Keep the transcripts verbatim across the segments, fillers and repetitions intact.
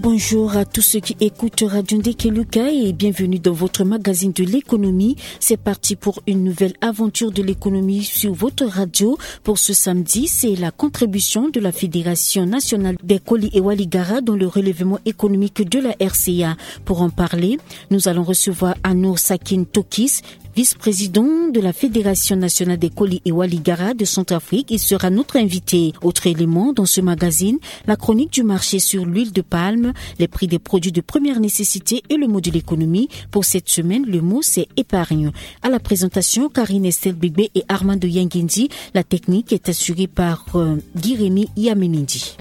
Bonjour à tous ceux qui écoutent Radio Ndekeluka et bienvenue dans votre magazine de l'économie. C'est parti pour une nouvelle aventure de l'économie sur votre radio. Pour ce samedi, c'est la contribution de la Fédération nationale des Koli et Waligara dans le relèvement économique de la R C A. Pour en parler, nous allons recevoir Anour Sakin Tokis, vice-président de la Fédération nationale des Koli et Waligara de Centrafrique. Il sera notre invité. Autre élément dans ce magazine, la chronique du marché sur l'huile de palme, les prix des produits de première nécessité et le mot de l'économie. Pour cette semaine, le mot c'est épargne. À la présentation, Karine Estelle Bigbe et Armando Yangendi. La technique est assurée par euh, Guy-Rémy Yamenindi.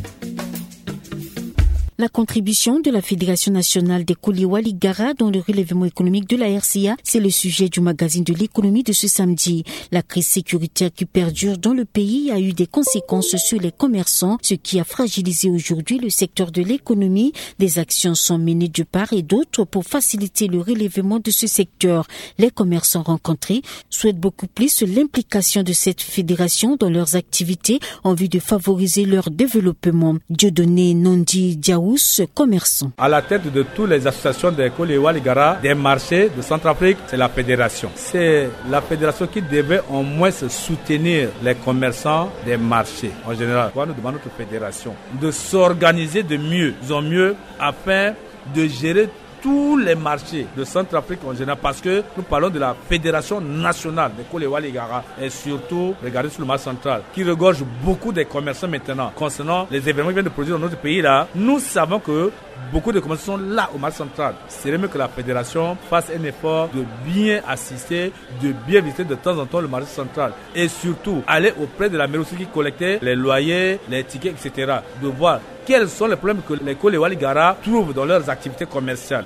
La contribution de la Fédération nationale des Koli et Waligara dans le relèvement économique de la R C A, c'est le sujet du magazine de l'économie de ce samedi. La crise sécuritaire qui perdure dans le pays a eu des conséquences sur les commerçants, ce qui a fragilisé aujourd'hui le secteur de l'économie. Des actions sont menées de part et d'autre pour faciliter le relèvement de ce secteur. Les commerçants rencontrés souhaitent beaucoup plus l'implication de cette fédération dans leurs activités en vue de favoriser leur développement. Dieudonné Nondi Diaou, commerçant. À la tête de toutes les associations des Koli et Waligara, des marchés de Centrafrique, c'est la fédération. C'est la fédération qui devait au moins soutenir les commerçants des marchés. En général, nous demandons à notre fédération de s'organiser de mieux, disons mieux, afin de gérer tous les marchés de Centrafrique en général, parce que nous parlons de la Fédération nationale des Koli et Waligara et surtout, regardez sur le marché central, qui regorge beaucoup de commerçants maintenant. Concernant les événements qui viennent de produire dans notre pays là, nous savons que beaucoup de commerçants sont là au marché central. C'est mieux que la Fédération fasse un effort de bien assister, de bien visiter de temps en temps le marché central et surtout aller auprès de la mairie aussi qui collectait les loyers, les tickets, et cetera. De voir quels sont les problèmes que les Koli et Waligara trouvent dans leurs activités commerciales.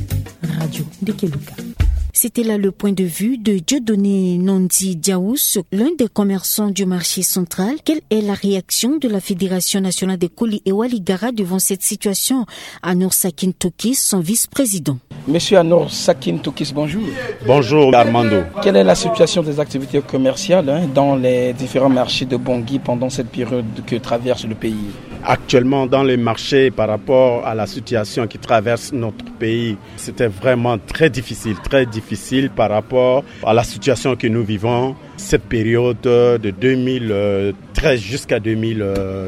Radio Ndekeluka. C'était là le point de vue de Dieudonné Nondi Diaous, l'un des commerçants du marché central. Quelle est la réaction de la Fédération nationale des Koli et Waligara devant cette situation? Anour Sakin Tokis, son vice-président. Monsieur Anour Sakin Tokis, bonjour. Bonjour Armando. Quelle est la situation des activités commerciales hein, dans les différents marchés de Bangui pendant cette période que traverse le pays? Actuellement, dans les marchés, par rapport à la situation qui traverse notre pays, c'était vraiment très difficile, très difficile par rapport à la situation que nous vivons, cette période de deux mille treize jusqu'à deux mille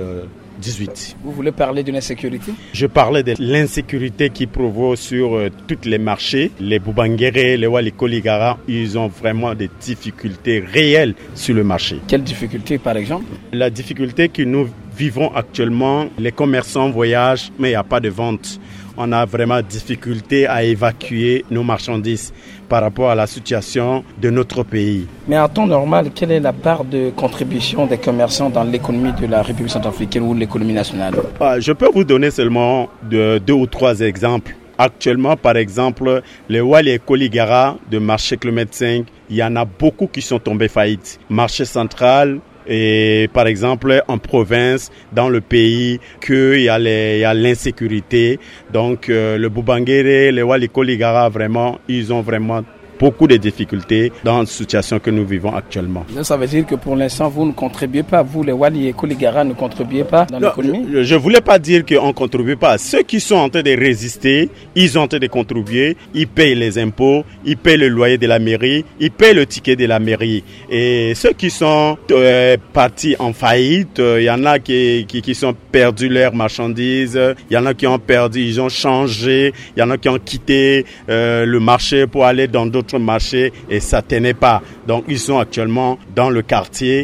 dix-huit. Vous voulez parler de l'insécurité? Je parlais de l'insécurité qui provoque sur euh, tous les marchés. Les Boubanguéré, les Wali Koligara, ils ont vraiment des difficultés réelles sur le marché. Quelles difficultés par exemple? La difficulté que nous vivons actuellement, les commerçants voyagent, mais il n'y a pas de vente. On a vraiment difficulté à évacuer nos marchandises par rapport à la situation de notre pays. Mais en temps normal, quelle est la part de contribution des commerçants dans l'économie de la République centrafricaine ou l'économie nationale? Je peux vous donner seulement de, deux ou trois exemples. Actuellement, par exemple, les Wali et Koligara de marché kilomètre cinq, il y en a beaucoup qui sont tombés faillite. Marché central, et par exemple en province, dans le pays, qu'il y a les, il y a l'insécurité. Donc euh, le Boubanguéré, les Wali Koligara, vraiment, ils ont vraiment beaucoup de difficultés dans la situation que nous vivons actuellement. Ça veut dire que pour l'instant, vous ne contribuez pas, vous les Wali et Koligara ne contribuez pas dans non, l'économie? Je ne voulais pas dire qu'on ne contribue pas. Ceux qui sont en train de résister, ils ont en train de contribuer, ils payent les impôts, ils payent le loyer de la mairie, ils payent le ticket de la mairie. Et ceux qui sont euh, partis en faillite, il euh, y en a qui, qui, qui sont perdus leurs marchandises, il y en a qui ont perdu, ils ont changé, il y en a qui ont quitté euh, le marché pour aller dans d'autres marché et ça tenait pas. Donc ils sont actuellement dans le quartier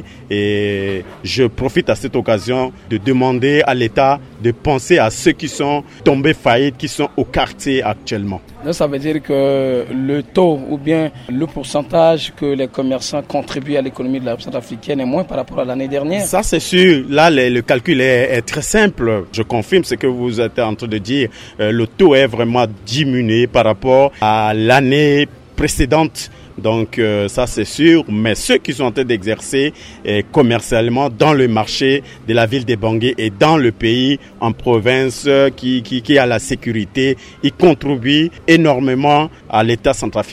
et je profite à cette occasion de demander à l'État de penser à ceux qui sont tombés faillites, qui sont au quartier actuellement. Donc, ça veut dire que le taux ou bien le pourcentage que les commerçants contribuent à l'économie de la République centrafricaine est moins par rapport à l'année dernière? Ça c'est sûr. Là le, le calcul est, est très simple. Je confirme ce que vous êtes en train de dire. Euh, le taux est vraiment diminué par rapport à l'année précédente. Donc euh, ça c'est sûr, mais ceux qui sont en train d'exercer euh, commercialement dans le marché de la ville de Bangui et dans le pays, en province, euh, qui, qui, qui a la sécurité, ils contribuent énormément à l'État centrafricain.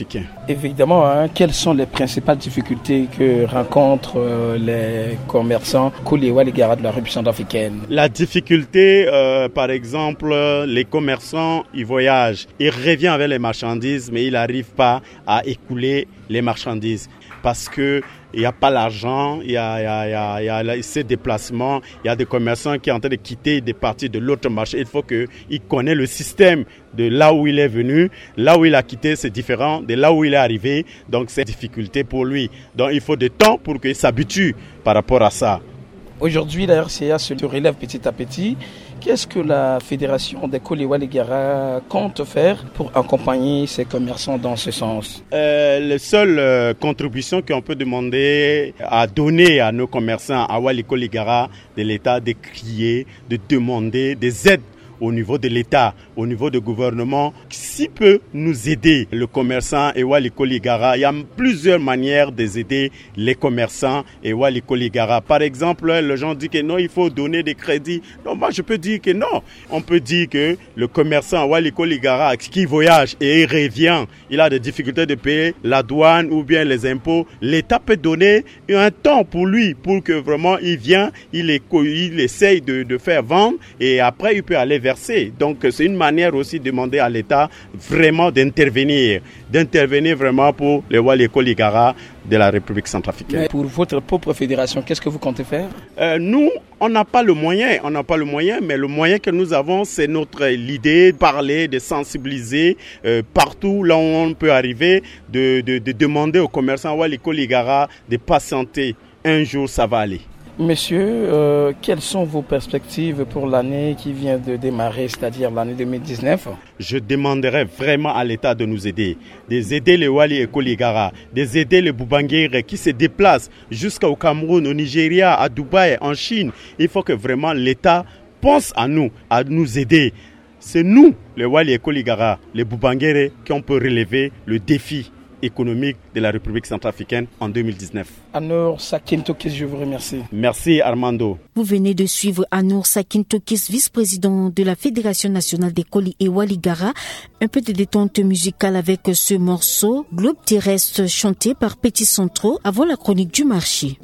Évidemment, hein, quelles sont les principales difficultés que rencontrent euh, les commerçants Koliwa-Ligara de la République centrafricaine? La difficulté, euh, par exemple, les commerçants, ils voyagent, ils reviennent avec les marchandises, mais ils n'arrivent pas à écouler les marchandises parce que il n'y a pas l'argent, il y a, il y a, il y a, il y a ces déplacements, il y a des commerçants qui sont en train de quitter des parties de l'autre marché. Il faut qu'il connaisse le système de là où il est venu. Là où il a quitté, c'est différent de là où il est arrivé. Donc, c'est une difficulté pour lui. Donc, il faut du temps pour qu'il s'habitue par rapport à ça. Aujourd'hui, la R C A se relève petit à petit. Qu'est-ce que la Fédération des Koliwa-Ligara compte faire pour accompagner ces commerçants dans ce sens? euh, La seule euh, contribution qu'on peut demander à donner à nos commerçants à Waliko-Ligara de l'État, de crier, de demander des aides au niveau de l'État, au niveau du gouvernement, s'il peut nous aider, le commerçant et Waliko-Ligara. Il y a plusieurs manières d'aider les commerçants et Waliko-Ligara. Par exemple, les gens disent que non, il faut donner des crédits. Non, moi je peux dire que non. On peut dire que le commerçant Waliko-Ligara qui voyage et il revient, il a des difficultés de payer la douane ou bien les impôts. L'État peut donner un temps pour lui, pour que vraiment il vient, il, est, il essaye de, de faire vendre et après il peut aller verser. Donc c'est une manière aussi de demander à l'État vraiment d'intervenir, d'intervenir vraiment pour les Waliko-Ligara de la République centrafricaine. Mais pour votre propre fédération, qu'est-ce que vous comptez faire? euh, Nous, on n'a pas le moyen, on n'a pas le moyen, mais le moyen que nous avons, c'est notre l'idée de parler, de sensibiliser euh, partout là où on peut arriver, de, de, de demander aux commerçants Waliko-Ligara de patienter. Un jour, ça va aller. Monsieur, euh, quelles sont vos perspectives pour l'année qui vient de démarrer, c'est-à-dire l'année deux mille dix-neuf? Je demanderai vraiment à l'État de nous aider, d'aider les Waliko-Ligara, d'aider les Boubanguéré qui se déplacent jusqu'au Cameroun, au Nigeria, à Dubaï, en Chine. Il faut que vraiment l'État pense à nous, à nous aider. C'est nous, les Waliko-Ligara, les Boubanguéré, qui on peut relever le défi économique de la République centrafricaine en deux mille dix-neuf. Anour Sakintokis, je vous remercie. Merci Armando. Vous venez de suivre Anour Sakintokis, vice-président de la Fédération nationale des Koliwa-Ligara. Un peu de détente musicale avec ce morceau Globe terrestre chanté par Petit Centro avant la chronique du marché.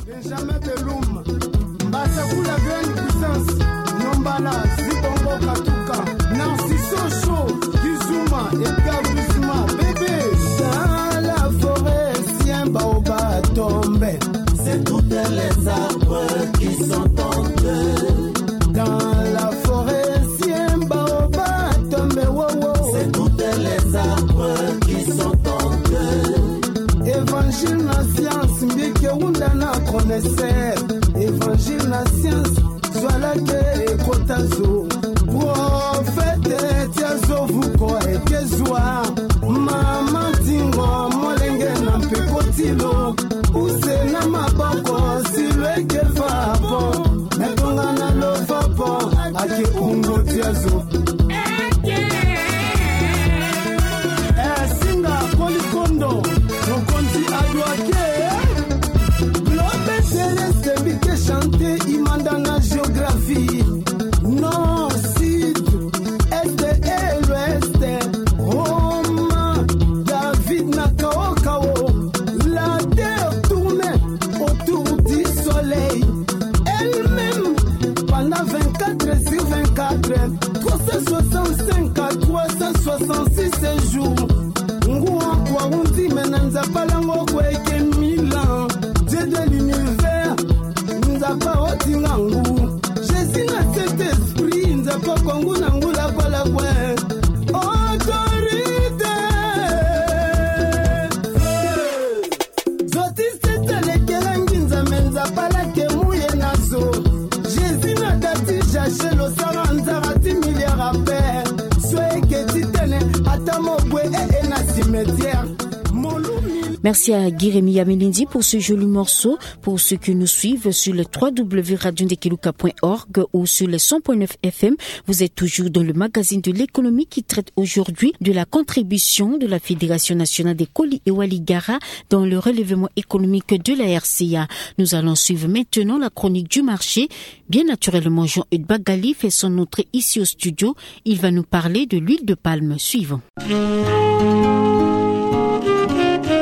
C'est toutes les arbres qui sont tombés. Dans la forêt, si un baobab tombe, wow, wow. C'est toutes les arbres qui sont tombés. Évangile la science, mbike unda na connaisseur. Évangile la science, soit la que kotazo. Prophète, tiazo vuko et kezwa. Mama tingo, molenge na mpekotilo. Usena maboko silweke vapo Mekonga na lo vapo Ake ungo tiazo Eh singa kolikondo Nokonti adwake Globe terrestre bike chante Imanda na géographie Nord, sud, est et l'ouest Roma, David na kao kao La terre autour du soleil, elle-même pendant vingt-quatre sur vingt-quatre, trois cent soixante-cinq à trois cent soixante-six jours. Ngouan kwa undi menanza palango kweke milan, Dieu de l'univers, nzapa otingangu. Jésus na cet esprit, nzapa kwangu nangu la pala kwe. Autorité. Merci à Guiremi Yamelindi pour ce joli morceau. Pour ceux qui nous suivent sur le w w w point radio ndekeluka point org ou sur le cent point neuf F M, vous êtes toujours dans le magazine de l'économie qui traite aujourd'hui de la contribution de la Fédération nationale des Koliwa-Ligara dans le relèvement économique de la R C A. Nous allons suivre maintenant la chronique du marché. Bien naturellement, Jean-Eudes Bagali fait son entrée ici au studio. Il va nous parler de l'huile de palme. Suivant.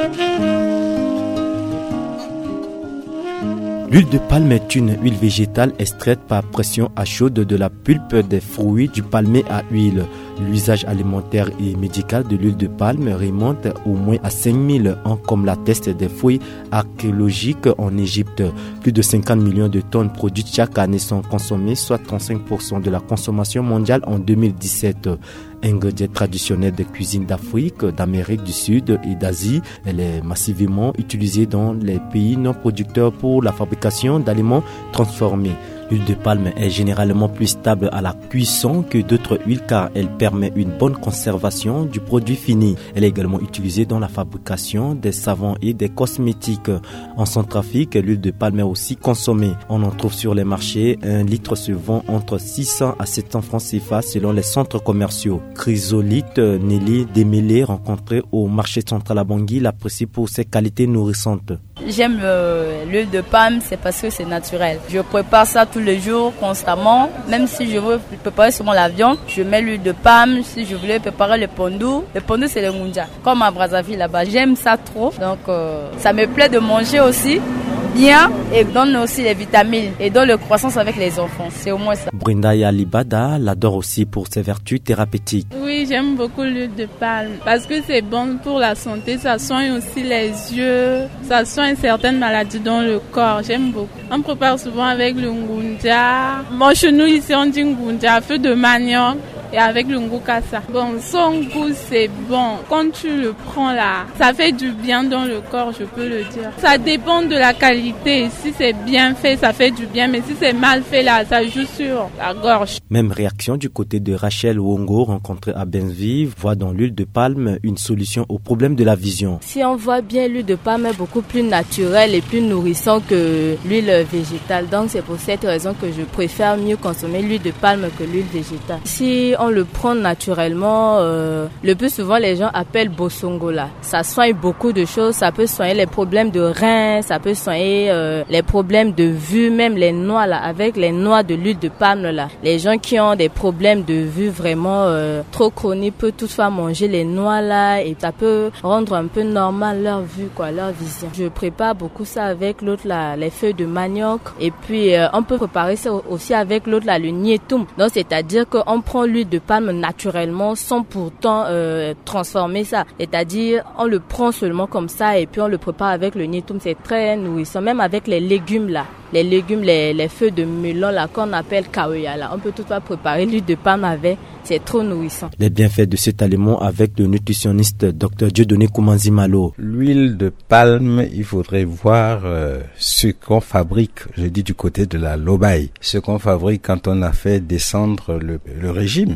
L'huile de palme est une huile végétale extraite par pression à chaude de la pulpe des fruits du palmier à huile. L'usage alimentaire et médical de l'huile de palme remonte au moins à cinq mille ans, comme l'attestent des fouilles archéologiques en Égypte. Plus de cinquante millions de tonnes produites chaque année sont consommées, soit trente-cinq pour cent de la consommation mondiale en deux mille dix-sept. Ingrédient traditionnel des cuisines d'Afrique, d'Amérique du Sud et d'Asie, elle est massivement utilisée dans les pays non producteurs pour la fabrication d'aliments transformés. L'huile de palme est généralement plus stable à la cuisson que d'autres huiles car elle permet une bonne conservation du produit fini. Elle est également utilisée dans la fabrication des savons et des cosmétiques. En Centrafrique, l'huile de palme est aussi consommée. On en trouve sur les marchés. Un litre se vend entre six cents à sept cents francs C F A selon les centres commerciaux. Chrysolite Nelly Démêlé, rencontrée au marché central à Bangui, l'apprécie pour ses qualités nourrissantes. J'aime euh, l'huile de palme, c'est parce que c'est naturel. Je prépare ça tous les jours, constamment. Même si je veux préparer seulement la viande, je mets l'huile de palme. Si je voulais préparer le pondou, le pondou c'est le ngunja. Comme à Brazzaville là-bas, j'aime ça trop. Donc euh, ça me plaît de manger aussi bien et donne aussi les vitamines et donne le croissance avec les enfants. C'est au moins ça. Brenda Yalibada l'adore aussi pour ses vertus thérapeutiques. Oui, j'aime beaucoup l'huile de palme parce que c'est bon pour la santé. Ça soigne aussi les yeux, ça soigne certaines maladies dans le corps. J'aime beaucoup. On prépare souvent avec le ngunja. Bon, chez nous ici on dit ngunja, feu de manioc. Et avec le ngukasa. Bon, son goût c'est bon. Quand tu le prends là, ça fait du bien dans le corps, je peux le dire. Ça dépend de la qualité. Si c'est bien fait, ça fait du bien. Mais si c'est mal fait là, ça joue sur la gorge. Même réaction du côté de Rachel Wongo, rencontrée à Benzvive, voit dans l'huile de palme une solution au problème de la vision. Si on voit bien, l'huile de palme est beaucoup plus naturelle et plus nourrissante que l'huile végétale. Donc c'est pour cette raison que je préfère mieux consommer l'huile de palme que l'huile végétale. Si on le prend naturellement, euh, le plus souvent les gens appellent Bosongola. Ça soigne beaucoup de choses, ça peut soigner les problèmes de reins, ça peut soigner euh, les problèmes de vue, même les noix là, avec les noix de l'huile de palme là. Les gens qui ont des problèmes de vue vraiment euh, trop chroniques peuvent toutefois manger les noix là et ça peut rendre un peu normal leur vue quoi, leur vision. Je prépare beaucoup ça avec l'autre là, les feuilles de manioc et puis euh, on peut préparer ça aussi avec l'autre là, le nietum. Donc c'est-à-dire qu'on prend l'huile de palme naturellement sans pourtant euh, transformer ça. C'est-à-dire on le prend seulement comme ça et puis on le prépare avec le nietum. C'est très nourrissant, même avec les légumes là. Les légumes, les, les feuilles de melon là qu'on appelle kaoya là. On peut toutefois préparer l'huile de palme avec. C'est trop nourrissant. Les bienfaits de cet aliment avec le nutritionniste docteur Dieudonné Koumanzi Malo. L'huile de palme, il faudrait voir euh, ce qu'on fabrique, je dis du côté de la lobaye, ce qu'on fabrique quand on a fait descendre le, le régime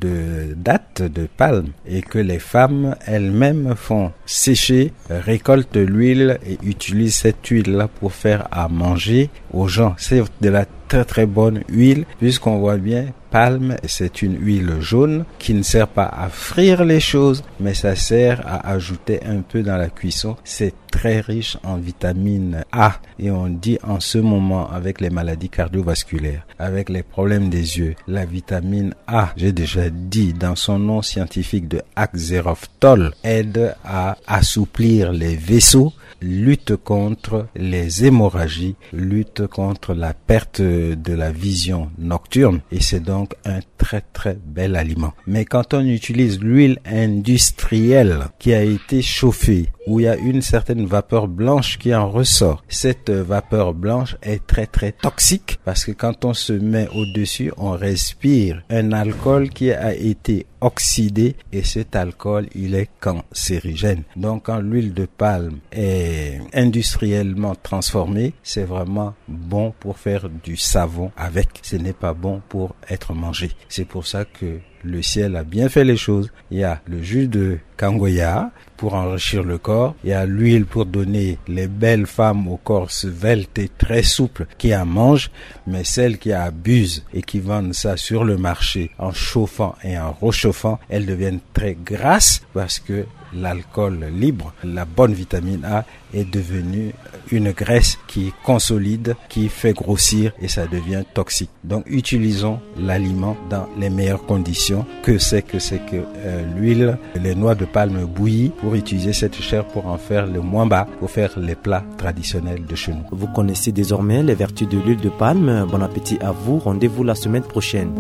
de dattes de palme et que les femmes elles-mêmes font sécher, récoltent l'huile et utilisent cette huile-là pour faire à manger aux gens. C'est de la très très bonne huile puisqu'on voit bien palme, c'est une huile jaune qui ne sert pas à frire les choses, mais ça sert à ajouter un peu dans la cuisson. C'est très riche en vitamine A et on dit en ce moment avec les maladies cardiovasculaires, avec les problèmes des yeux, la vitamine A, j'ai déjà dit dans son nom scientifique de Axeroftol, aide à assouplir les vaisseaux, lutte contre les hémorragies, lutte contre la perte de la vision nocturne et c'est donc un très très bel aliment. Mais quand on utilise l'huile industrielle qui a été chauffée, où il y a une certaine vapeur blanche qui en ressort, cette vapeur blanche est très très toxique parce que quand on se met au-dessus, on respire un alcool qui a été oxydé et cet alcool il est cancérigène. Donc quand l'huile de palme est industriellement transformée, c'est vraiment bon pour faire du savon avec. Ce n'est pas bon pour être mangé. C'est pour ça que le ciel a bien fait les choses. Il y a le jus de kangoya pour enrichir le corps. Il y a l'huile pour donner les belles femmes au corps svelte et très souple qui en mangent. Mais celles qui abusent et qui vendent ça sur le marché en chauffant et en réchauffant, elles deviennent très grasses parce que l'alcool libre, la bonne vitamine A est devenue une graisse qui consolide, qui fait grossir et ça devient toxique. Donc utilisons l'aliment dans les meilleures conditions. Que c'est que c'est que euh, l'huile, les noix de palme bouillies pour utiliser cette chair pour en faire le mwamba, pour faire les plats traditionnels de chez nous. Vous connaissez désormais les vertus de l'huile de palme. Bon appétit à vous. Rendez-vous la semaine prochaine.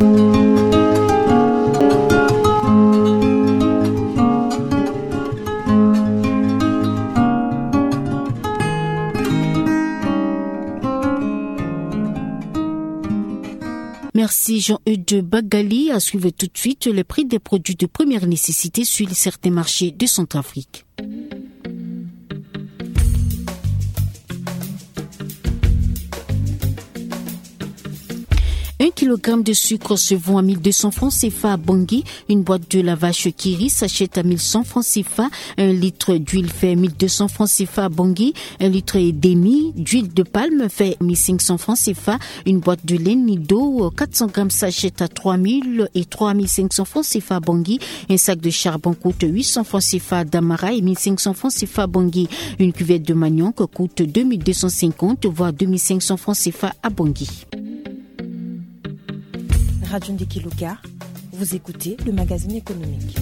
Merci Jean-Eudes Bagali. À suivre tout de suite le prix des produits de première nécessité sur certains marchés de Centrafrique. Un kilogramme de sucre se vend à mille deux cents francs C F A à Bangui. Une boîte de lavage Kiri s'achète à mille cent francs C F A. Un litre d'huile fait mille deux cents francs C F A à Bangui. Un litre et demi d'huile de palme fait mille cinq cents francs C F A. Une boîte de lait Nido quatre cents grammes s'achète à trois mille et trois mille cinq cents francs C F A à Bangui. Un sac de charbon coûte huit cents francs C F A à Damara et mille cinq cents francs C F A à Bangui. Une cuvette de manioc coûte deux mille deux cent cinquante voire deux mille cinq cents francs C F A à Bangui. Radio Ndekeluka, vous écoutez le magazine économique.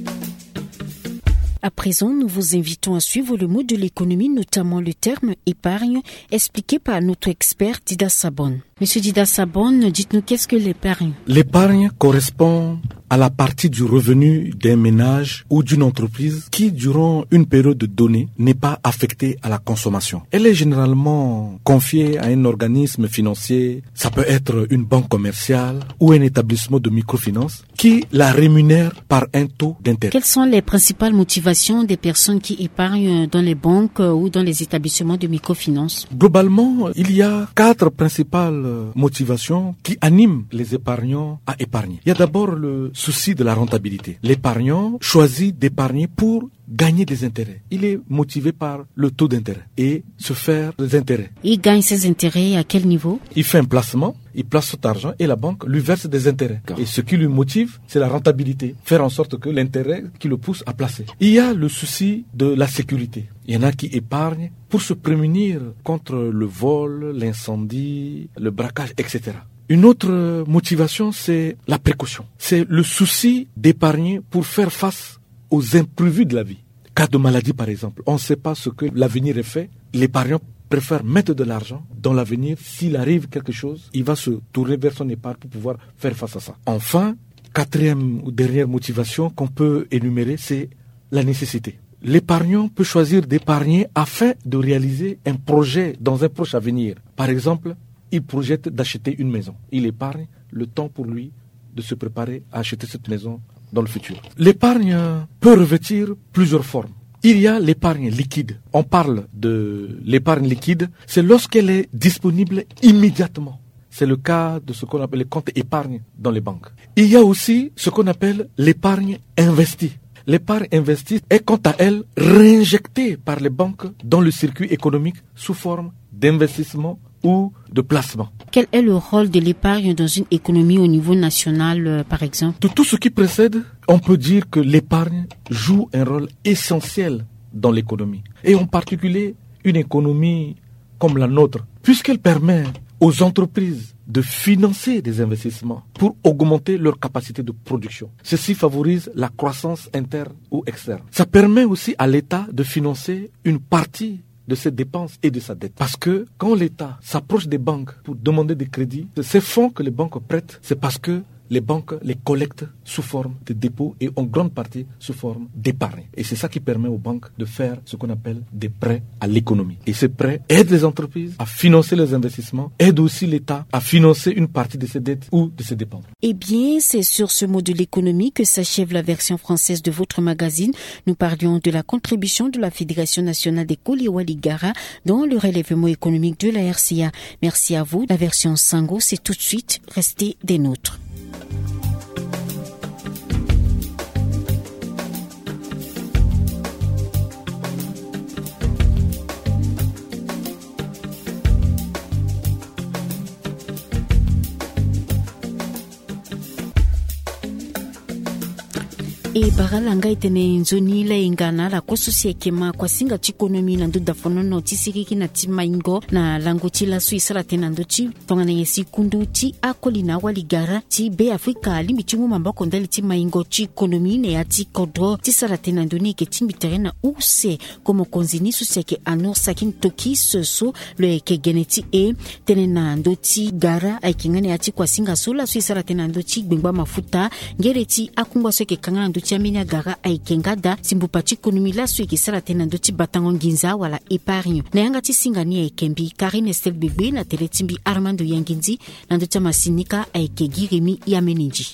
À présent, nous vous invitons à suivre le mot de l'économie, notamment le terme épargne, expliqué par notre expert Dida Sabon. Monsieur Dida Sabon, dites-nous qu'est-ce que l'épargne? L'épargne correspond à la partie du revenu d'un ménage ou d'une entreprise qui, durant une période donnée, n'est pas affectée à la consommation. Elle est généralement confiée à un organisme financier, ça peut être une banque commerciale ou un établissement de microfinance, qui la rémunère par un taux d'intérêt. Quelles sont les principales motivations des personnes qui épargnent dans les banques ou dans les établissements de microfinance? Globalement, il y a quatre principales motivations qui animent les épargnants à épargner. Il y a d'abord le souci de la rentabilité. L'épargnant choisit d'épargner pour gagner des intérêts. Il est motivé par le taux d'intérêt et se faire des intérêts. Il gagne ses intérêts à quel niveau? Il fait un placement, il place son argent et la banque lui verse des intérêts. Et ce qui lui motive, c'est la rentabilité. Faire en sorte que l'intérêt qui le pousse à placer. Il y a le souci de la sécurité. Il y en a qui épargnent pour se prémunir contre le vol, l'incendie, le braquage, et cetera. Une autre motivation, c'est la précaution. C'est le souci d'épargner pour faire face aux imprévus de la vie. Cas de maladie, par exemple. On ne sait pas ce que l'avenir est fait. L'épargnant préfère mettre de l'argent dans l'avenir. S'il arrive quelque chose, il va se tourner vers son épargne pour pouvoir faire face à ça. Enfin, quatrième ou dernière motivation qu'on peut énumérer, c'est la nécessité. L'épargnant peut choisir d'épargner afin de réaliser un projet dans un proche avenir. Par exemple, il projette d'acheter une maison. Il épargne le temps pour lui de se préparer à acheter cette maison dans le futur. L'épargne peut revêtir plusieurs formes. Il y a l'épargne liquide. On parle de l'épargne liquide, c'est lorsqu'elle est disponible immédiatement. C'est le cas de ce qu'on appelle les comptes épargne dans les banques. Il y a aussi ce qu'on appelle l'épargne investie. L'épargne investie est quant à elle réinjectée par les banques dans le circuit économique sous forme d'investissement ou de placement. Quel est le rôle de l'épargne dans une économie au niveau national, euh, par exemple? De tout ce qui précède, on peut dire que l'épargne joue un rôle essentiel dans l'économie. Et en particulier, une économie comme la nôtre, puisqu'elle permet aux entreprises de financer des investissements pour augmenter leur capacité de production. Ceci favorise la croissance interne ou externe. Ça permet aussi à l'État de financer une partie de ses dépenses et de sa dette. Parce que quand l'État s'approche des banques pour demander des crédits, ces fonds que les banques prêtent, c'est parce que les banques les collectent sous forme de dépôts et en grande partie sous forme d'épargne. Et c'est ça qui permet aux banques de faire ce qu'on appelle des prêts à l'économie. Et ces prêts aident les entreprises à financer leurs investissements, aident aussi l'État à financer une partie de ses dettes ou de ses dépenses. Eh bien, c'est sur ce mot de l'économie que s'achève la version française de votre magazine. Nous parlions de la contribution de la Fédération nationale des Koliwa Ligara dans le relèvement économique de la R C A. Merci à vous. La version Sango, c'est tout de suite. Restez des nôtres. e baralanga itene nzoni la ingana la kosusi kema kwa singa chikonomi na nduda fonono tisiriki na timaingo na lango chila suisra tenando chi tongana yesi kundu chi akoli na waligara chi be Afrika limbi chimu mambako ndali timaingo chi konomi ne ati kodro tisara tenando ni ke timbi terena use como konzini suseke anor sakin toki soso le ke geneti e tenena ndoti gara aikingane ati kwa singa sola suisra tenando chi gbengba mafuta ngereti akungwa soke kangana nduti amenya gara aikengada simbupachi konomi la suike sara tena nduti batango nginza wala épargne na yanga tisingani aikembi Karine Estelle Bébé na teletimbi Armando Yanginzi na nduti masinika aikegirimi yameninji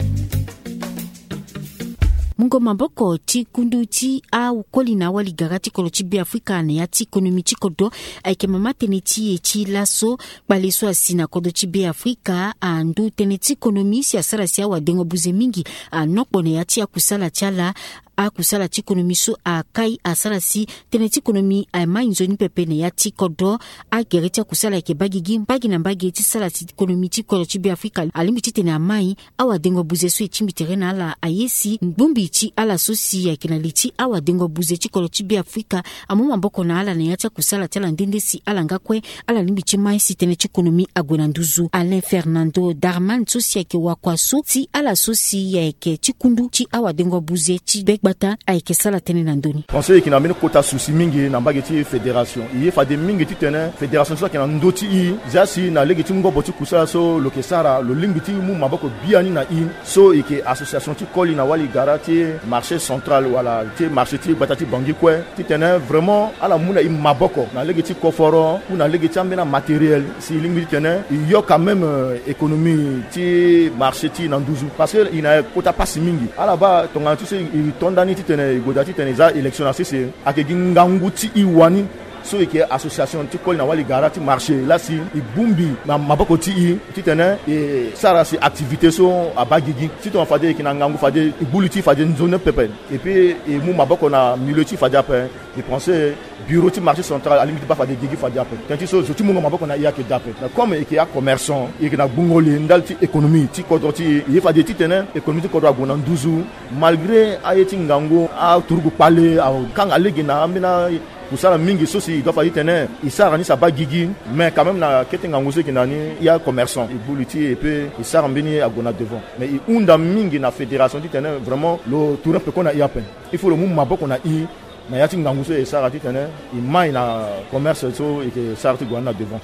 Mungo mamboko ti kundu ti a ukoli na wali garati kolo ti bi Afrika na ya ti ekonomi ti kodo aike mama tene ti e ti laso baleso asina kodo ti bi Afrika a ndu tene ti ekonomi si asara si awa dengo buze mingi a nokbo na ya ti akusala ti ala a kusala ti ekonomi so a kai asara si tene ti ekonomi a ma inzoni pepe na ya ti kodo a gere ti akusala ke bagigi mbagi na mbagi ti sala ti ekonomi ti kodo ti bi Afrika alimbi ti tene a mai awa dengo buze so e ti mbiterena ala a yesi mbumbi ti ala sosi ya kina liti awa dengo buze ti kolo ti bi Afrika amu mamboko na ala na ya ti kusala ti ala ndende si ala ngakwe ala limbi ti mai si tene ti ekonomi agwena nduzu Alain Fernando Darman sosi ya ke wakwaso ti ala sosi ya ke ti kundu ti awa dengo buze ti begbata ay ke sala tene na ndoni conseil ki na meni kota susi mingi na mbagi ti fédération iye fa de mingi ti tene fédération so ke na ndoti i jasi na legi ti ngobo ti kusala so lo ke sara lo limbi ti mu maboko biani na i so e ke association ti koli na wali gara ti marché central wala ti marché ti gbata ti bangi kwe ti tene vraiment ala muna i maboko na legi ti koforo ou na legi ti ambena matériel si limbi ti tene i yo quand même euh, économie ti marché ti na nduzu parce que ina kota pasi mingi ala ba tonga ti se i tondani ti tene i goda ti tene za élection na sese akegi ngangu ti i wani so e ke association ti koli na wali gara ti marché la si i bumbi na maboko ti i ti tene e sara si activité so abagigi ti ton fade ki na ngangu fade i bulu ti fade nzone pepe et puis e mu maboko na milieu ti fade ape je pensais bureau ti marché central a limite pas fade gigi fade ape tanti so so ti mu maboko na iya ke dape na comme e ke a commerçant e ke na bungole ndal ti économie ti kodro ti e fade ti tene économie ti kodro agona nduzu malgré ayeti ngangu a turugu pale a kanga legi na amina kusala mingi sosi il doit falloir tenir il sara ni sa ba gigi mais quand même na ketenga nguse ki nani il y a commerçant il buluti et puis il sara mbini agona devant mais il unda mingi na fédération ti tenir vraiment le tour pe kona iapen il faut le mum maboko na i na yati nganguse e sara ti tenir il mai na commerce so et que sara ti gona devant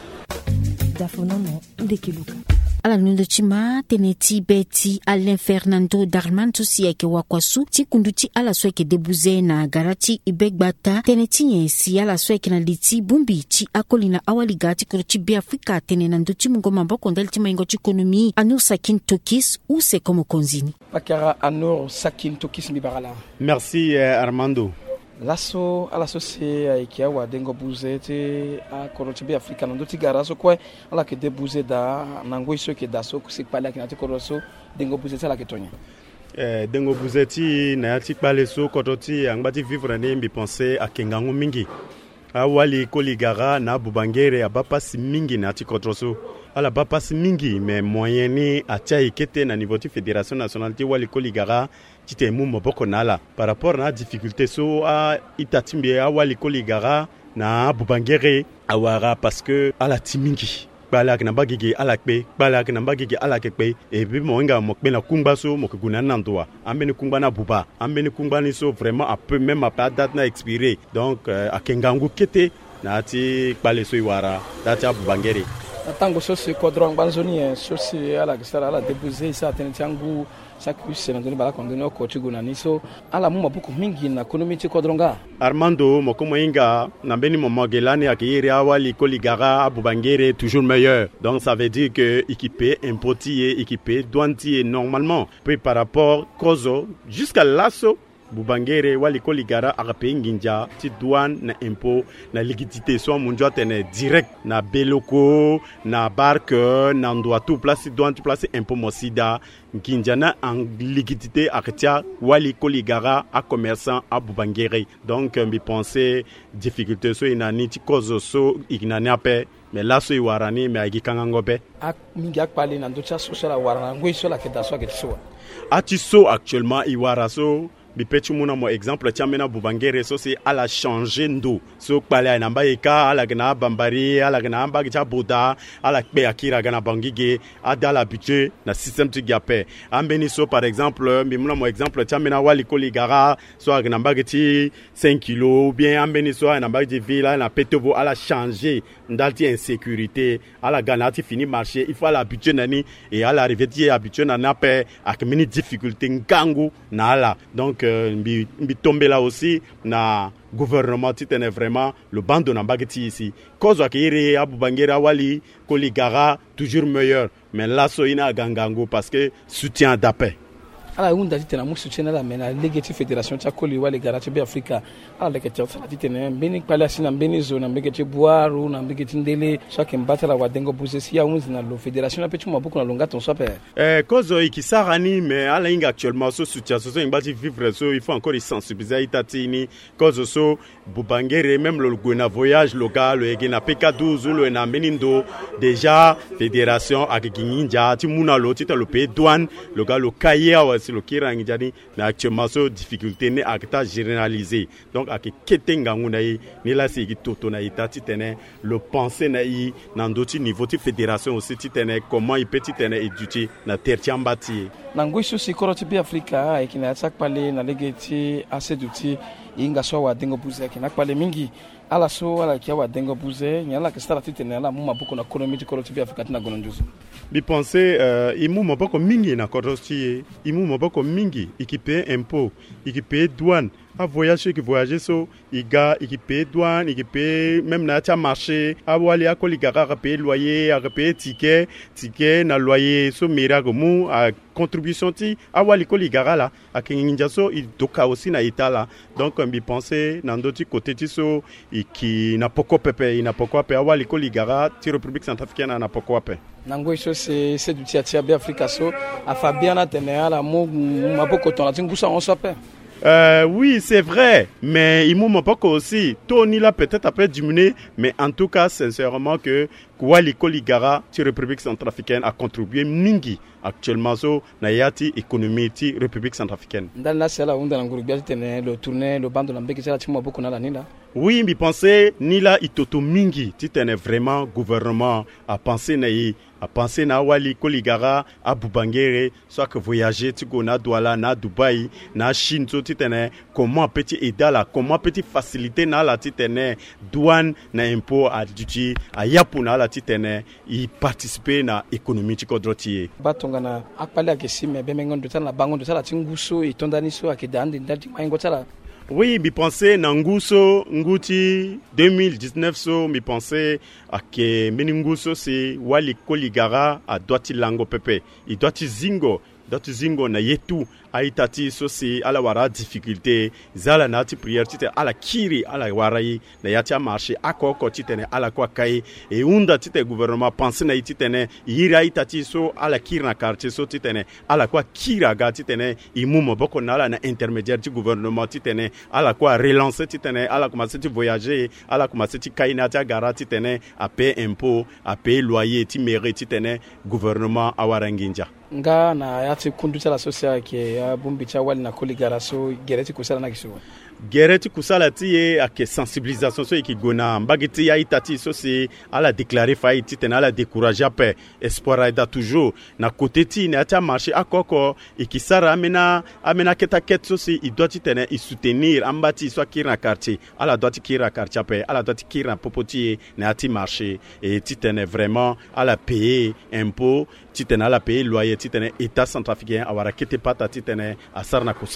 dafonono ndekiluka ala nundo chima teneti beti Alain Fernando Darman tusi yake wakwasu ti kundu ti ala sweke debuze na garati ibegbata teneti yensi ala sweke na liti bumbi ti akoli na awali gati kuro ti bi Afrika tene na nduti mungo mamboko ndali ti maingo ti ekonomi Anur Sakin Tokis ou se como konzini Bakara Anur Sakin Tokis mibarala. Merci eh, Armando. Lasso ala sosie aikia wa dengo buze te a korochi bi Afrika ndo ti gara so kwa ala ke de buze da nango iso ke da so kusik pala ke na ti koroso dengo buze ala ke tonya eh dengo buze ti na ti pale so kototi angbati vivre ne mbi penser a kengangu mingi awali koligara na bubangere abapasi mingi na ti kotroso ala bapasi mingi mais moyen ni atia ikete na niveau ti fédération nationale ti wali koligara tite mu moboko nala par rapport na difficulté so a itatimbe a wali koligara na bubangere awara parce que ala timingi bala na bagigi ala kpe bala na bagigi ala kpe et bi mo nga mo kpe na kumba so mo kuguna nandoa ambeni kumba na buba ambeni kumba ni so vraiment a peu même a pas date na expiré donc euh, akengangu kete na ti kpale so iwara data bubangere tango so se kodron banzoni so se ala gisara ala debuze sa tenangu sacrifice na ndoni bala kondoni ko tiguna niso ala mu mabuku mingi na ekonomi ti kodronga Armando mokomo inga na beni mo mogelani akiri awali koligara abubangere toujours meilleur donc ça veut dire que équipé importier équipé douantier normalement puis par rapport kozo jusqu'à lasso Bubangere wali ko ligara akape nginja ti douane na impôt na liquidité so munjo tene direct na beloko na barque na ndwa tout place douane tu place impôt mosida nginja na en liquidité akatia wali ko ligara a commerçant a Bubangere. Donc mi penser difficulté so inani ti cause so ignani ape mais là so iwarani mais agi kangangobe a mingi akpali na ndocha social warana ngoi so la kedaso aketso atiso actuellement iwaraso bipechi muna mo exemple tiamena Bubangere so c'est à la changer ndo so kpale na mbaika ala gna bambari ala gna mbagi cha boda ala kpe akira gna bangige ada la budget na système tu gape ambeni so par exemple mi muna mo exemple tiamena wali koligara so agna mbagi ti cinq kilos ou bien ambeni so na mbagi villa na petovo ala changer ndalti insécurité ala gana ti fini marché il faut la budget nani et ala arriver ti habitué na nape ak mini difficulté ngangu na ala donc mbi mbi tomber là aussi na gouvernement titene vraiment le bando na mbagiti ici cause akiri Bubangere wali koligara toujours meilleur mais là so ina gangango parce que soutien d'appel ala unda titena mu soutien la mena legati fédération ta koli wali garati be Africa ala legati titene mbeni pala sina mbeni zona mbegeti boaru na mbegeti ndele chaque mbatala wa dengo buzesi ya unzi na lo fédération na petu mabuku na longa ton sope eh cause ikisarani mais ala inga actuellement so soutien so imbati vivre so il faut encore y sensibiliser itatini cause so Bubangere même le gouvernement voyage local le egena P K douze le na menindo déjà fédération akiginja ti muna lo tita le pays douane le gars le cahier c'est le qui rangi na actuellement so difficulté ne acta généralisé donc ak ketenga nguna yi ni la c'est ki toto na itati tene le penser na yi na ndoti niveau ti fédération aussi ti tene comment il peut ti tene éduquer na tertiambati na ngoi so sikoro ti bi Africa e kina tsak pale na legeti assez d'outils inga so wa dengo buze kina pale mingi ala so ala kia wa dengo buze nyala ke stara titene ala mu mabuko na economy ti koro ti bi Africa tina gononjuzo bi penser euh, imu maboko mingi na korosti imu maboko mingi ikipe impôt ikipe douane a voyager qui voyager so iga ikipe douane ikipe même na tia marché a wali akoligara a payer loyer a payer ticket ticket na loyer so mirago mu a contribution ti a wali koligara la a kinginja so il doka aussi na itala donc on bi penser na ndoti côté ti so iki na poko pepe ina poko pepe a wali koligara ti République centrafricaine na poko pepe nangoi so c'est c'est du tia tia bi Africa so a Fabiana tenera mo maboko ton la tingusa on s'appelle. Euh, oui, c'est vrai, mais il m'a pas aussi. Tony là peut-être après diminuer, mais en tout cas, sincèrement que Wali Koligara, la République centrafricaine a contribué mingi actuellement so na yati économie ti République centrafricaine. Dans la salle où dans le groupe le tourner le bande de l'ambé qui c'est là tu m'as beaucoup na la nila. Oui, mais pensez ni là itoto mingi ti tene vraiment gouvernement a pensé na yi a pensé na Wali Koligara a Bubangere soit que voyager tu go na Douala na Dubaï na Chine so ti tene comment petit aider là comment petit faciliter na la ti tene douane na impôt à duty a yapuna la ti tene y participer na économie ti kodrotier batonga na akpala ke sime be mengon do tala bangon do tala tinguso e tondani so akidande ndati maingo tala. Oui, mi pensais Nanguso, Nguti deux mille dix-neuf so, mi pensais à que Meninguso c'est Wali Koligara à Doiti Lango Pepe. Il doit zingo, doit zingo na yetu aitati so c'est à la wara difficulté, zala na ti prière tite à la kiri à la warai na yatia marché akoko titene à la kwa kai et unda tite gouvernement pense na titene yira itati so à la kiri na quartier so titene à la kwa kira ga titene imumo boko na la na intermédiaire du gouvernement titene à la kwa relancer titene à la commencer ti voyager à la commencer ti kai na tia gara titene à payer impôt à payer loyer ti mairie titene gouvernement awaranginja nga na yati kunduta la social ke ya bumbicha wali na Koligara so gereti kusala na kiso gereti kusala ti a ke sensibilisation so ikigona mbagiti ya itati so c'est à la déclarer faillite tena la décourager pe espoir da toujours na côté ti na ta marché akoko ikisara amena amena keta ket so c'est il doit tena il soutenir ambati so kira quartier à la doit kira quartier pe à la doit kira popoti na ti marché et ti tena vraiment à la payer impôt ti tena la payer loyer ti tena état centrafricain awara kete pata ti tena asarna kusala.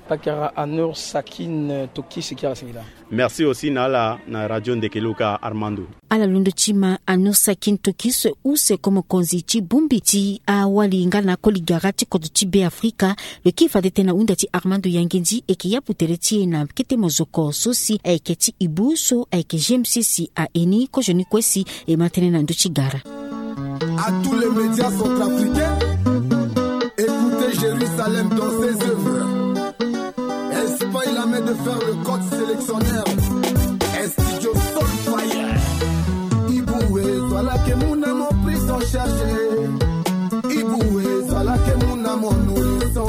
Pakara Anur Sakin Toki Sikara Singila. Merci aussi Nala na radio Ndekeluka Armando. Ala lundo chima Anur Sakin Toki se ou se comme konzichi bumbiti a wali ngana koligarati koduchi be Afrika le kifa detena undati Armando Yangenzi e ki ya putereti na kete mozoko sosi e keti ibuso e ke jemsisi a eni ko jeni kwesi e matene na nduchi gara. À tous les médias centrafricains, écoutez Jérusalem dans ses œuvres. Espagne la main de faire le code sélectionneur. Estudio Soulfire. Iboué, voilà que mon amour pris son cherché. Iboué, voilà que mon amour nourrisson.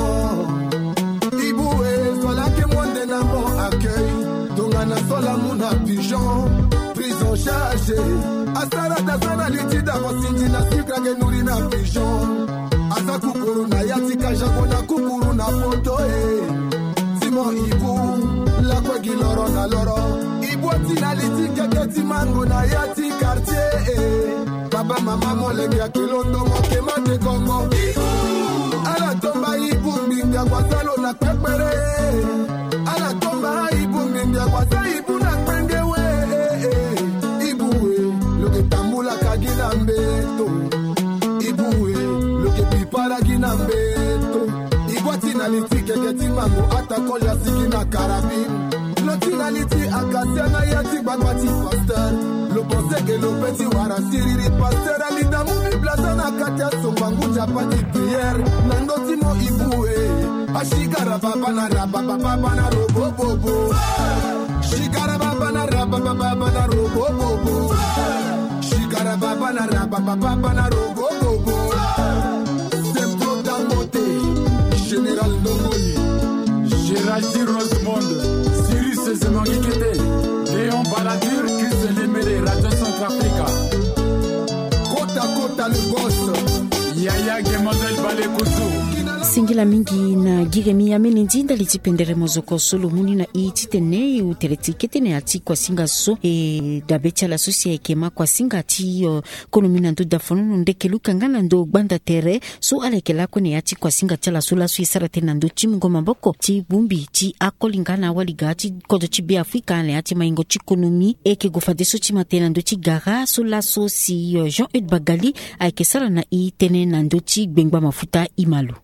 Iboué, voilà que mon dénamon accueille. Dongana sola mon pigeon. Prison chargée. Asara dasara litida wasindi na sikra ke nuri na pigeon. Asa kukuru na yati kajako na kukuru na foto eh. Simon Ibu, la kwa giloro na loro. Ibu atina litika keti mango na yati quartier eh. Papa mama molemi ya kilondo moke mate kongo. Ala tomba Ibu mbinga kwa salo na pepere. Ala tomba Ibu mbinga kwa salo Ibu na kwengewe eh. Ibu eh, lo que tambula kagina mbeto. Ibu eh, lo que pipara gina mbeto. Iguatina liti keketi mango atakolia siki na karabine. Lotina liti akasia na yati bagwati pasteur. Lo pense que lo petit wara siriri pasteur. Alida mubi blaza na katia sombangu japati prière. Nandoti mo ibue. Ashigara baba na raba baba na robo bobo. Shigara baba na raba baba na robo bobo. Shigara baba na raba baba na robo bobo. Sempro Dangote. Général Nongoli, Géraldi Rosemonde, Cyrus Zemangikete, Léon Baladur, Chris Lemere, Radio Centrafrica. Kota Kota le boss, Yaya Gemodel Balekuzu. Singila mingi na giremi ya menindinda litipendere mozoko solo muni na iti tene utereti ketene ati kwa singa so e dabecha la sosia ekema kwa singa ati uh, konomina ndo dafono ndeke lukangana ndo gbanda tere so alekela kone ati kwa singa chala sula su isara tena ndo chimungo mamboko ti bumbi ti akolingana waliga ati kodo chi be Afrika le ati maingo chikonomi eke gofadeso chi matena ndo chi gara so la so si uh, Jean-Eudes Bagali aikesala na i tene na ndo chi gbengba mafuta imalu.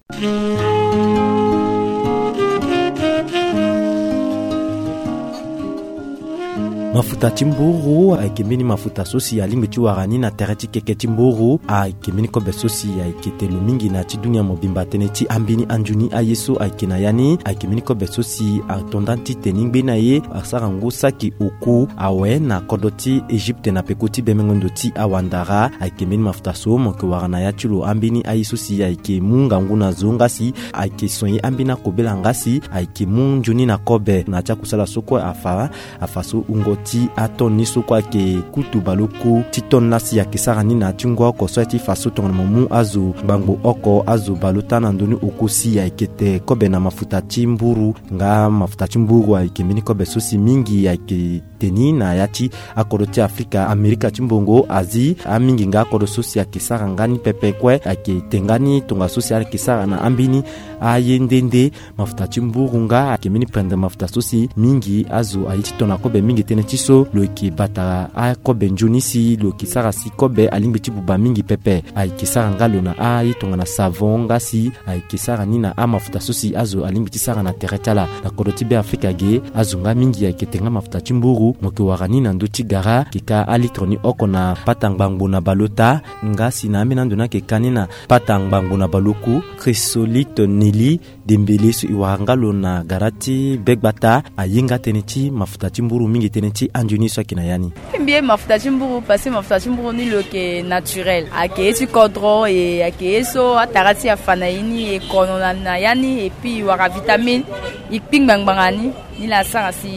Mafuta timburu aikemini mafuta sosi alimbichi warani na tereti keke timburu aikemini kobe sosi aiketelo mingi na tidunia mobimba teneti ambini anjuni ayeso aikena yani aikemini kobe sosi atondanti teningbe na ye asarangu saki oku awe na kodoti Egypte na pekoti bemengondoti awandara aikemini mafuta so moke warana ya chulo ambini ayesosi aike munga nguna zongasi aike sonye ambina kobela ngasi aike munjuni na kobe na cha kusala soko afa afaso ungo ti atoni soko ke kutu baloko titon nasi ya kisarani na tungwa ko swati faso ton momu azu bango oko azu balota na ndoni okosi ya ikete kobe na mafuta timburu nga mafuta timburu ya ikemini kobe sosi mingi ya ke teni na yati akoroti Afrika Amerika timbongo Azi amingi nga akoro sosi ya kisara ngani pepe kwe ake tengani tonga sosi ya kisara na ambini ayendende mafuta timburu nga akemini prendre mafuta sosi mingi azu ayiti tona kobe mingi tene tiso lo ki bata a kobe njunisi lo kisara si kobe alimbiti buba mingi pepe ay kisara ngalo na ay tonga na savon ngasi ay kisara nina a mafuta sosi azu alimbiti sara na teretala na kodoti be Afrika ge azu nga mingi ya ketenga mafuta timburu moki warani na nduti gara kika alitroni oko na patangbangu na balota ngasi na amena nduna ke kanina patangbangu na baluku Chrysolite Nili Dembele su iwangalo na garati begbata ayinga teneti mafuta timburu mingi teneti anjuni so kinayani mbie mafuta timburu parce mafuta timburu ni loke naturel ake esi kodro e ake eso atarati ya fanaini e konona na yani et puis waka vitamine iping bangbangani ni la sara si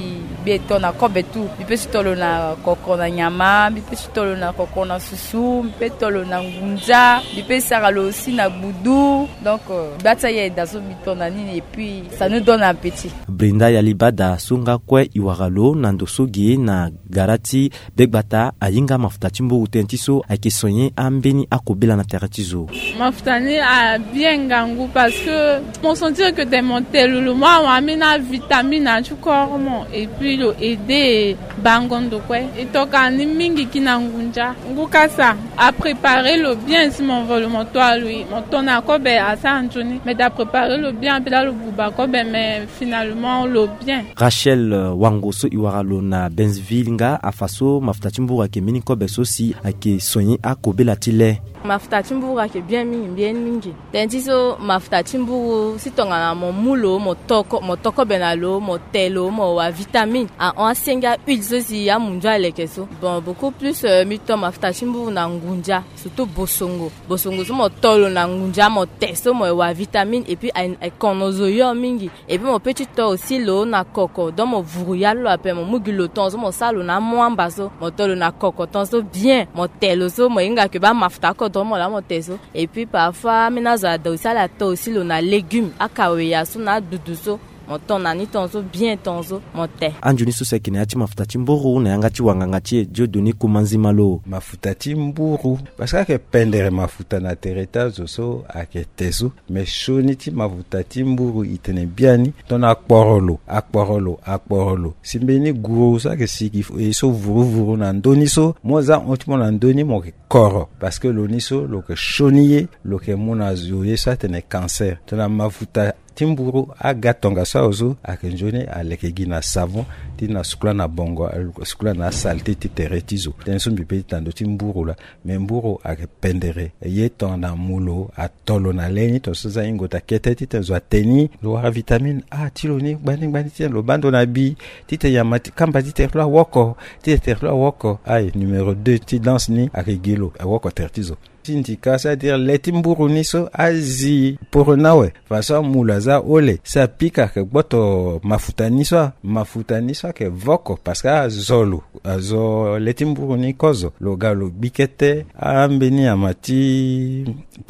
bieto na kobe tu bipe sitolo na koko na nyama bipe sitolo na koko na susu bipe tolo na ngunja bipe saralo aussi na boudou donc bata ya daso bitona nini et puis ça nous donne appétit. Brinda Yalibada sunga kwe iwagalo na ndosogi na garati begbata ayinga mafuta timbo utentiso akisonye ambeni akobela na teratizo. Mafutani a bien gangu parce que on sentir que des montelles le moi on amena vitamine à du corps et puis le aider bangondo kwe et toka ni mingi kinangunja ngukasa a préparer le bien si mon vol mon toi lui mon ton a kobe à ça Anthony mais d'a préparer le bien puis là le buba kobe mais finalement le bien. Rachel Wangoso iwaralo na Benzvillinga afaso mafuta timbo akemini kobe sosi akisonye akobela tile. Mafuta chimburu ke bien mingi bien mingi tentiso mafuta chimburu sitonga na mo mulo mo toko mo toko benalo mo telo mo wa vitamine a on senga huile sosi ya munja lekeso bon beaucoup plus euh, mito mafuta chimburu na ngunja surtout bosongo bosongo so mo tolo na ngunja mo teso mo wa vitamine et puis a konozo yo mingi et puis mo petit to aussi lo na koko donc mo vuruya lo ape mo mugilo tonzo mo salo na mwamba so mo tolo na koko tonzo bien mo telo so mo inga ke ba mafuta ko la moteso et puis parfois menaza do sala to aussi lo na légumes akaweya so na duduso moton na ni tonzo bien tonzo mote anjuni so sekine ati mafuta timburu na yanga chiwanga ngati jo doni kumanzima lo mafuta timburu parce que pendere mafuta na tereta zo ake tesu mais shoniti mafuta timburu itene biani ton akporolo akporolo akporolo simbeni guru sa ke siki so vuru vuru na ndoni so moza ontimo na ndoni mo ke koro parce que lo niso lo ke shoniye lo ke mona zoye sa tene cancer tona mafuta timburu agatonga saozo akenjone alekegi na savon tina sukula na bongo sukula na saleté titeretizo tensumbi pe tando timburu la memburu akependere yeton na mulo atolo na leni to soza ingota keteti tenzo ateni lo vitamine a tiloni bani bani tien lo bando na bi tite yamati kamba titerlo woko titerlo woko ay numéro deux ti danse ni akegilo woko tertizo Tindika, c'est-à-dire les timburu niso azi pour nawe façon mulaza ole ça pique que boto mafuta niso mafuta niso que voko parce que zolo azo les timburu ni kozo lo galo bikete ambeni amati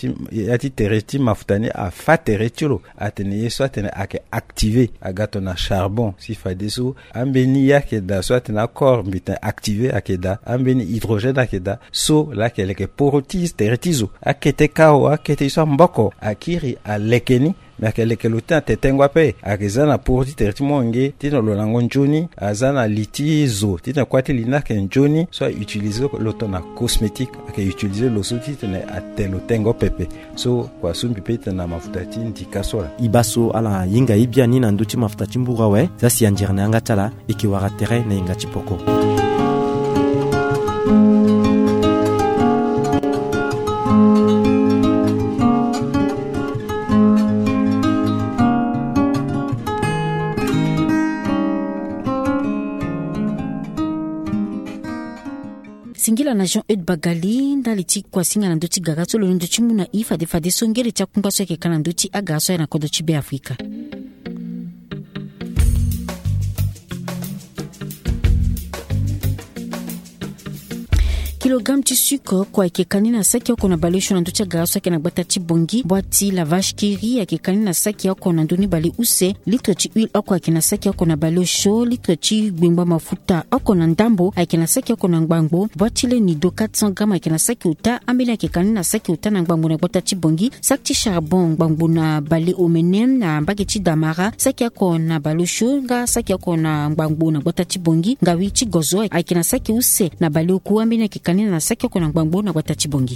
ati tereti mafuta ni a fateretilo atene yeso atene ake activer agato na charbon si fa desu ambeni yake da so atene accord mbita activer akeda ambeni hydrogène akeda so la keleke porotise teretizo akete kao akete so mboko akiri alekeni makele lutin tetengwa pe akizana porti tereti monge tino lonango njoni azana litizo tino kwati linake njoni so utiliser l'otona cosmétique ake utiliser lo souti tene atelo tengo pepe so kwa sumbi pete na mafuta tinti kasola ibaso ala yinga ibia ni na nduti mafuta timbura we zasi yanjirna yanga tala ikiwara tere na yinga chipoko. Singila na Jean Ed Bagali ndaliti kwa singa na ndoti gagato lo ndochi muna ifa de fade songere cha kumbaso ke kana ndoti agaso na kodo chibe Afrika. Kilogramme de sucre kwa ikekani na saki yako na balesho na ndocha gaso ke na gbata chibongi boati la vache qui rit ikekani na saki yako na ndoni bali use litre chi huile ako akina saki yako na balesho litre chi gbingba mafuta ako na ndambo akina saki yako na ngbangbo boati le ni do quatre cents grammes akina saki uta ambele ikekani na saki uta na ngbangbo na gbata chibongi saki charbon ngbangbo na bale omenem na mbage chi damara saki yako na balesho nga saki yako na ngbangbo na gbata chibongi ngawi chi gozo akina saki use na bale oku ambele ikekani na saki yako na ngbangbo na gbata chibongi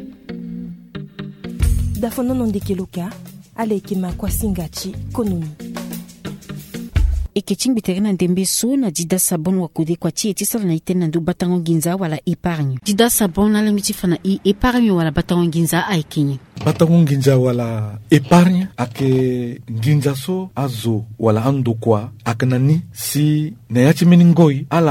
dafono ndeke loka alekima kwa singachi konumi ekeching biterina ndembe so na dida sabon wakude kwa chi etisala na itena ndu batango ginza wala épargne dida sabon na lemiti fana i épargne wala batango ginza aikinyi batango ginza wala épargne ake ginza so azo wala ando kwa akanani si na yachi meningoi ala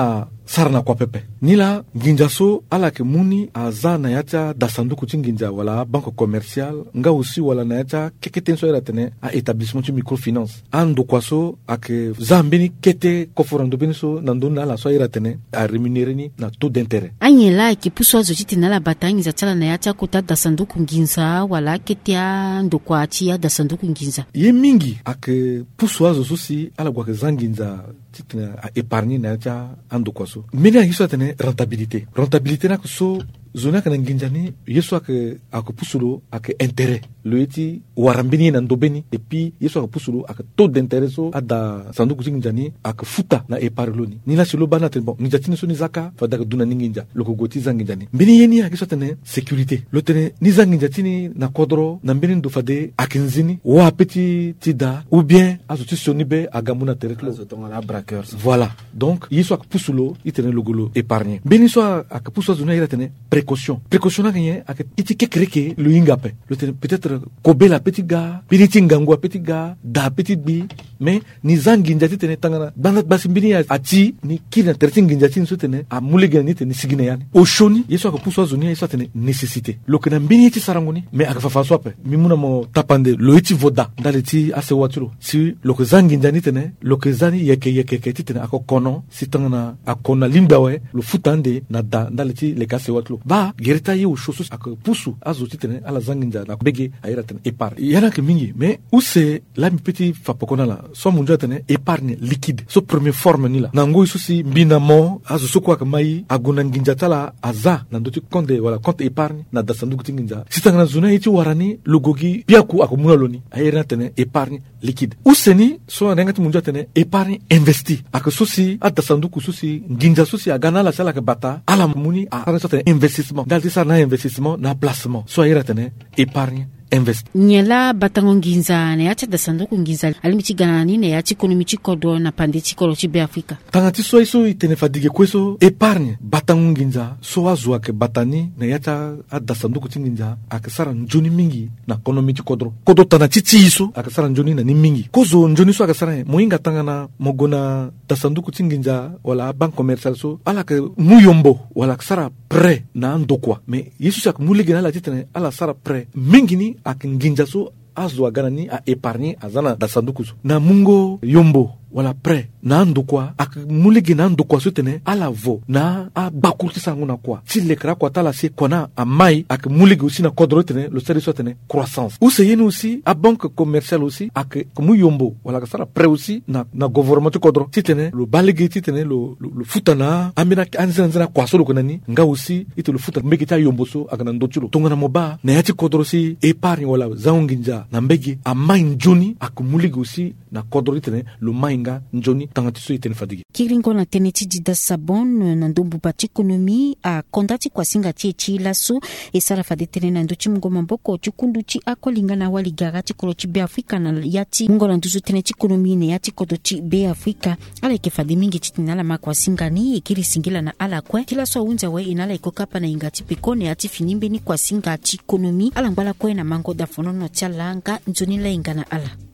sarna kwa pepe nila nginja so ala ke muni aza na yacha da sanduku ti nginja wala banque commerciale nga aussi wala na yacha keketen so era tene a établissement ti microfinance ando kwa so ake zambeni kete koforando beni so nando na la so era tene a rémunérer ni na taux d'intérêt anyela ki puso zo ti na la batangi za tsala na yacha kota da sanduku nginza wala ketia ndo kwa ti da sanduku nginza ye mingi ake puso zo susi ala kwa zanginza titina a épargner na yacha ando kwa so meni a hiso tene rentabilité rentabilité na ko so zona kana nginjani yeso ak ak pusulo ak intérêt le eti warambini na ndobeni et puis yeso ak pusulo ak taux d'intérêt so ada sanduku nginjani ak futa na eparloni ni la silo bana te bon nginjatini so ni zaka fa daga duna nginja loko goti zanginjani mbini yeni ak so tene sécurité lo tene ni zanginjatini na kodro na mbini ndo fade akinzini wa petit tida ou bien azuti sonibe agamuna teretlo la braqueurs voilà donc yeso ak pusulo itene logolo épargner mbini so ak pusulo zona ira tene précaution précaution na rien ak iti kekreke le ingape le peut-être kobe la petit gars piniti ngangwa petit gars da petit bi mais ni zangi njati tene tangana banat basimbini ati ni kina terti nginjati so tene a mulega ni tene sigine yani o shoni yeso ak puso zoni yeso tene nécessité lo kana mbini ti sarangoni mais ak fa fa pe mimuna mo tapande lo iti voda ndaleti ase waturo si lo ko zangi njani tene lo ko zani yeke yeke ke tene ak kono si tangana akona limbawe lo futande na da ndaleti le kase waturo ba gerita ye o shosu ak pusu azuti tene ala zanginja na bege ayira tene épar yana ke mingi mais où c'est la mi petit fa pokona la so munja tene épargne liquide so première forme ni la nango isusi mbina mo azu soko ak mai aguna nginja tala aza na ndoti konde wala compte épargne na dasanduku tinginja sitanga zuna iti warani logogi biaku ak munaloni ayira tene épargne liquide où c'est ni so ngati munja tene épargne investi ak sosi adasanduku sosi nginja sosi agana la sala ke bata ala muni a tene investissement dalti sa na investissement na placement so ayira tene épargne invest nyela batango nginza ne yacha da sanduku nginza alimiti ganani ne yachi ekonomici kodo na panditi kolo ci be Afrika tangati so iso itene fadige kweso épargne batango nginza so azwa ke batani ne yacha adda sanduku tinginza akasara njoni mingi na ekonomici kodo kodo tanati ti iso akasara njoni na ni mingi kozo njoni so akasara moinga tangana mogona da sanduku tinginza wala banque commerciale so ala ke muyombo wala akasara prêt na ndokwa mais yesu sak mulege na la titene ala sara prêt mingi ni ak nginja so azwa ganani a épargner azana da sanduku so na mungo yombo wala prêt na ndokwa ak muligi na ndokwa sutene ala vo na a bakurti sangu na kwa si le kra kwa tala si kona a mai ak muligi aussi na kodro tene le service sutene croissance ou c'est yene aussi a banque commerciale aussi ak mu yombo wala ka sara prêt aussi na na gouvernement kodro titene le baligi titene le le futana amina anzana kwa solo konani nga aussi ite le futa mbeki ta yombo so ak na ndochulo tongana moba na yati kodro si épargne wala zaunginja na mbeki a mai njoni ak muligi aussi na kodro tene le mai nga njoni tangati so itene fadige kiringo na teneti dida sabon na ndombu bati ekonomi a kondati kwa singa tie chi laso e sara fade tene na ndochi mngoma mboko chikundu chi akolinga na wali garati kolo chi be Afrika na yati ngola nduzu teneti ekonomi ne yati kodo chi be Afrika ala ke fade mingi chitina la makwa singa ni ekiri singila na ala kwe kila so unja we inala ikokapa na ingati pekone yati finimbe ni kwa singa chi ekonomi ala ngwala kwe na mango da fonono chalanga njoni la ingana ala